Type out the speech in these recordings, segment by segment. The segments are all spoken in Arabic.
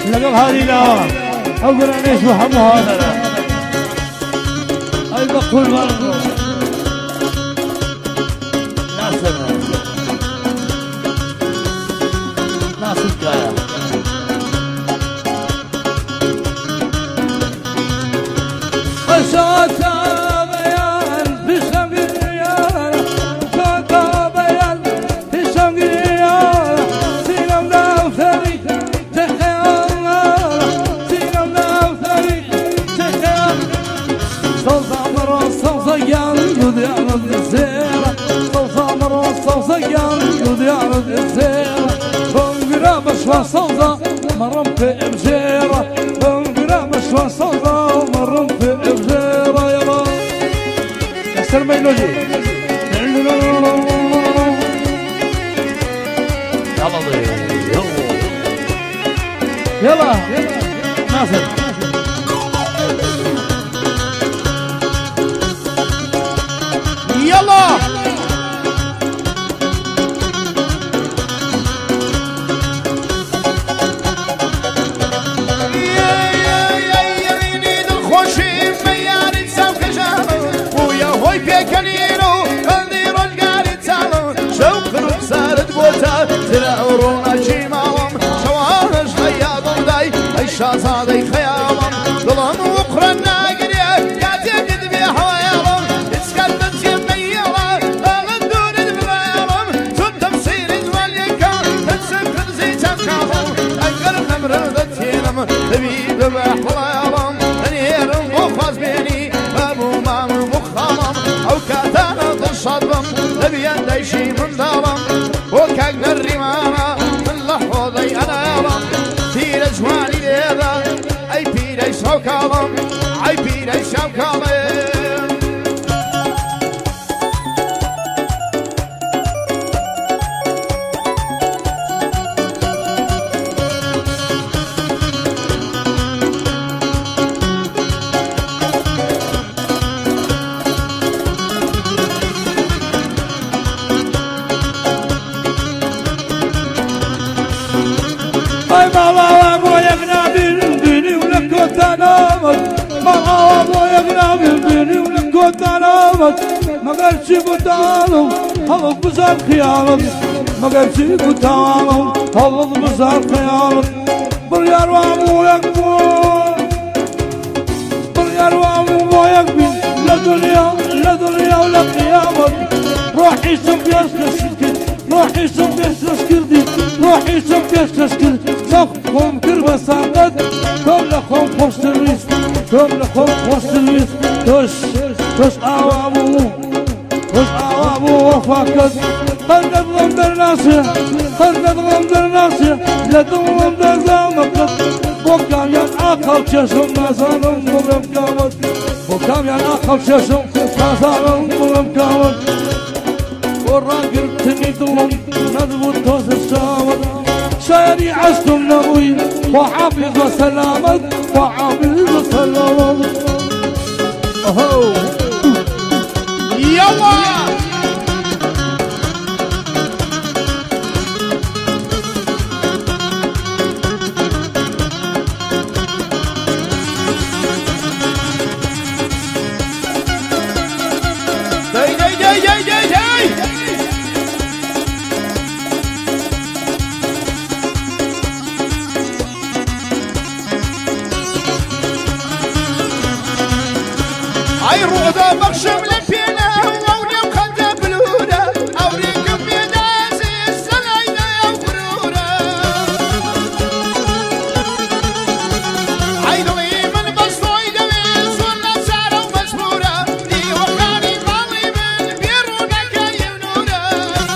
لقل هذه لا أقول أنا إيش وحمو هذا أي بقول مرة ناصر كايا خشاتا بيان في سمية خشاتا بيان في سمية سينام داوثري تخيال سينام داوثري تخيال صوصا مرة صوصا يان يا الزيرة صوصا مرة صوصا يان يا الزيرة بنقرا بشوى صوصا مرم في بزيرة بنقرا بشوى صوصا مرم في بزيرة يلا يسر ميلودي يلا ناصر يلا تلاورونا جيمالهم شوارش خيابهم داي اي شازادي خيالهم ظلم وقرنا قريه كاتب بي حوالهم اتسكتت يميلا اغدون البرايلهم تم تفسير الوليكا تنسكر زي تبكاهم اقر نمر ذاتينم تبيب بحوالهم انيرم وفاز بيني ابو مام مخالم او كاتانا تصدم تبين دايشي من دارم وكاقنا الرمانة من لحوظي أنا يرم في رجواني ليذا أي بيري شوكالم أي بيري شوكالم أي مالا أبويا بيني ولك وتنامت مالا أبويا بيني ولك وتنامت ما قالش بتعالوا هلط بزار خيالك ما قالش بتعالوا هلط بزار خيالك بريار وأبويا بريار وأبويا لا دنيا ولا قيامك روحي سبياس كسكت روحي سبياس كسكردي روحي سبياس كسكردي سخهم كربة ساقط كلهم فوست الريس كلهم فوست الريس توش أوامو وفاقد قلت غمدر ناسي لدم در زامقت بكام ين آخر چشم نازانم مغرم كامت بكام ين آخر چشم نازانم مغرم كامت والراقر تنيدهم ندبو توز السامت شايري عزتم نبوي وحافظ وسلامت وحافظ وسلامت يلا اي روضة بخشم لبينا وولي وخلد بلودة اوري قمي نازي السلايدة يا وغرورة عيدوي من بصوي دويس ولا سارة ومسمورة دي وقاني طالي من بيرونا كاي ونورة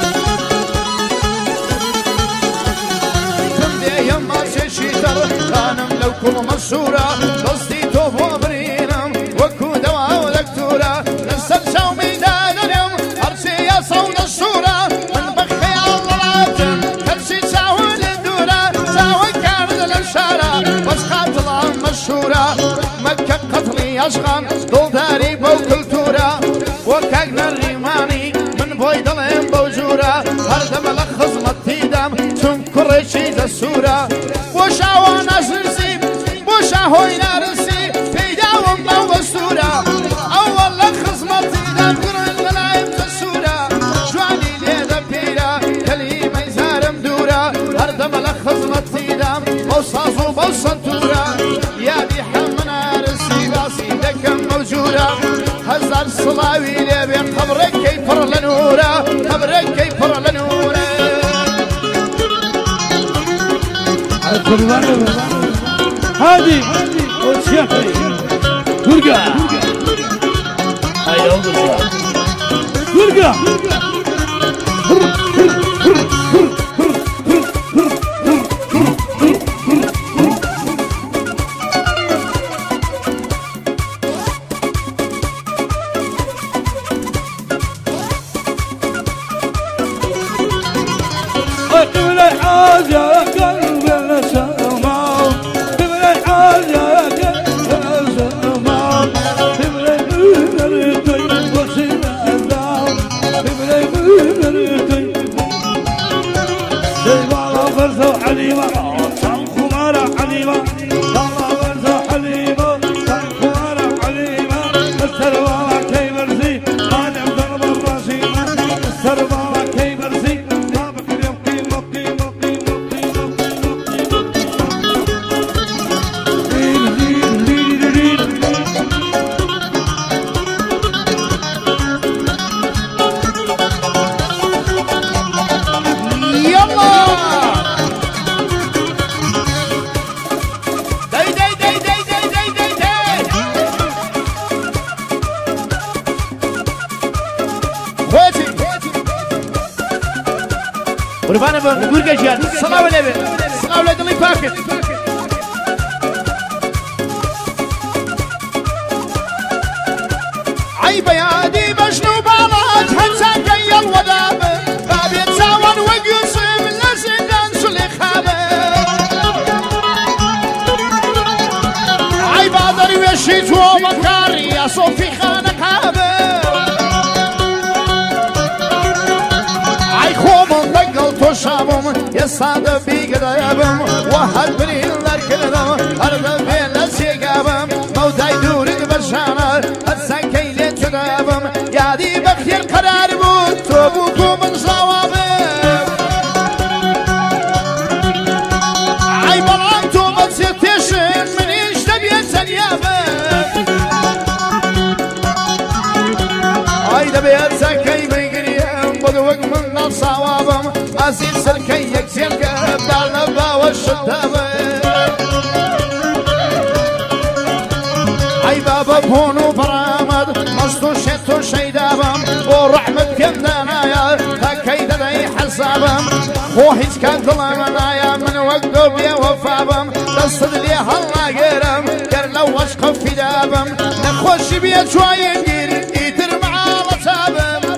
تمدي يما سيشيتر غانم لو كل مشهورة قصدي توفو برينم وكو دواء ودكتورة نسل شومي دادنم أرسي يا صون الشورى من بخي الظلاتم كرسي ساول الدورة ساول كارد الأشارة واسخات الله مشهورة مكة قتلي أشغام دول داري بو كلتورة وكاقنا الريماني من بويد الهم بوجورة هردم لخص مطيدم تنكر شيد السورة وشاوانا أسرسي بوشا هوي نارسي في داوم ضو السورة أول خصمتي دابقر الملايم تسورة جواني ليدا بيرا كلمة يزار مدورة هردم لخصمتي دام بوصاص وبوصنتورة يا دي حمنا رسي باسي دكم موجودة هزار صلاوي لبي قبرك كيفر لنورة قبرك كيفر لنورة هادي وشيخي قرقة هاي قرقة قبل الحاج يا قلب السماء قبل الحاج يا قلب السماء قبل المنرتين وسيل الدار قبل المنرتين سيبالا فرزة حليمة خمارة حليمة سيبالا فرزة حليمة خمارة حليمة السربالة كي مرزي ما نعم ضرب الرسيمة السربالة كي مرزي وربانا بقول جيان صلاة والنبي صلاة ولاد الله يبارك عيب يا دي بشنو بالات حتى كي الوداب باب يتساون وقيصم لزدان سلخابه عيب هذا ويشيت ومكاري يا صوفي خانك هابه شابم يصاد بيقدابم وهاد بريلر كلهم أرض بين سيقابم موتاي دورك برشانا هدسان كيلين تدابم يادي بخي القرار بود توبوكو من صوابم عيب الانتو بتصيرتشن من ايش تبين سنيابم عيد بيت سكي بيقريم بدوك من الصوابم عزيز سلكي يكسير قبل نبا والشتابة عي بابا بونو برامد مصدو شتو شيدابم ورحمة كمدانايا هكيد دي حسابم وهيج كان ظلمنايا من وقو بيا وفابم تصد لي هلا غيرم كر لو وشق في دابم نخوش بيا شوية نجير يتر مع لطابم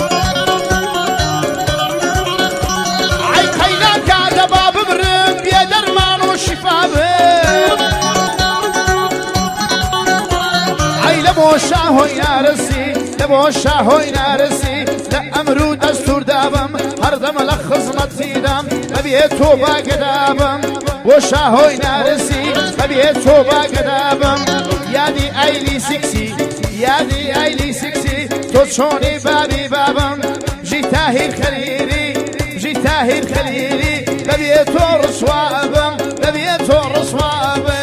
لبوشا هوي نارسي لبوشا هوي نارسي لأمرو دستور دابم هردم لخزمت فيدم ببيتو باقدابم وشا هوي نارسي ببيتو باقدابم يادي ايلي سكسي يادي ايلي سكسي توشوني بابي بابم جي تاهير خليلي جي تاهير خليلي ببيتو رسوابم ببيتو رسوابم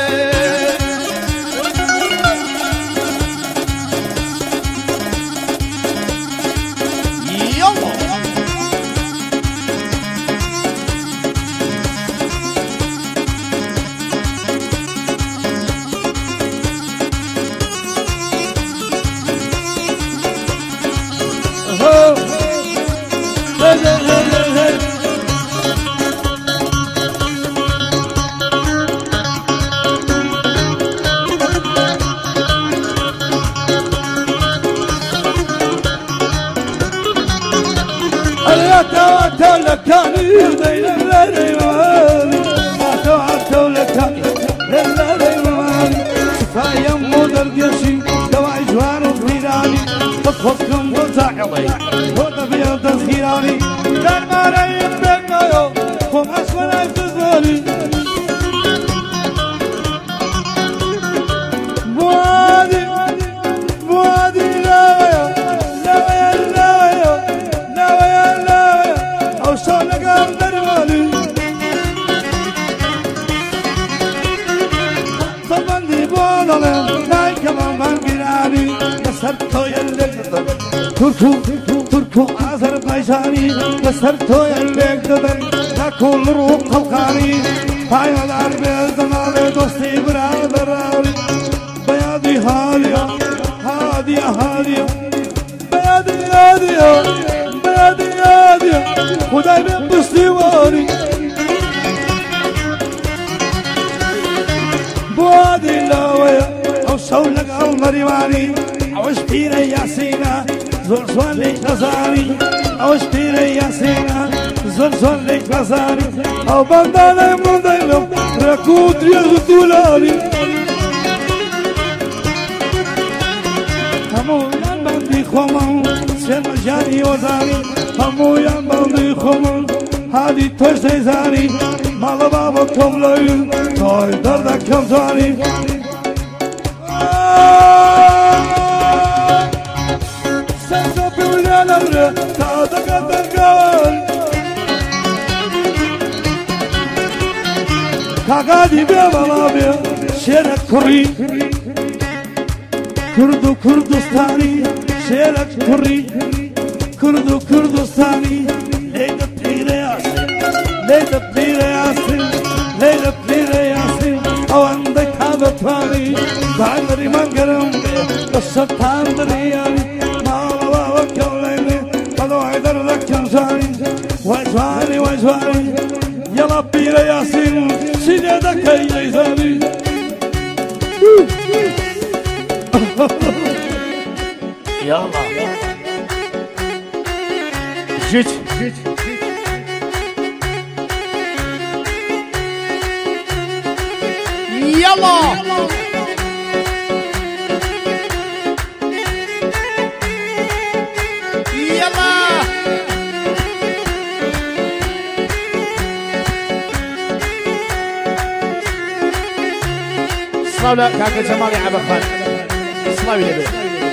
خذكم وزعلي وطبيعة تسخيراني دار ما رايم بينايو قوم أسفل أسفلي دلم نایکم من گرانی بسر تو یلک دادم ترکو آذربایجانی بسر تو یلک دادم نکل رو قلقانی پایدار بزنال دوستی برادرانی بیادی حالیا هادیا بیادی خدای من پشتیبانی بوادي لاوية أو سولك المريواني أو اشبير ياسينا زلزال ليك غزاني أو اشبير ياسينا زلزال ليك غزاني أو بندانا مندلم ركود يغدولاني همويا بندي خمم سر جاني وزاني همويا بندي خمم هادي توش زاني مال بابا كملايين توي دردك كم زاني سنسا بيونا نمر تادك الدنقال كاكادي بيبالا بي شيرك كري كردستاني شيرك كري كردستاني ليلة بليلة ياسين أو عندك هذا الثاني بعمري ما نقرم الشطان درياني ما الله وكوليني قالوا عيدر لك كمزاني واجواني يلا بليلة ياسين سيدك هي يزاني يلا جيت يلا صلاة كاكا جمالي عبخان صلاة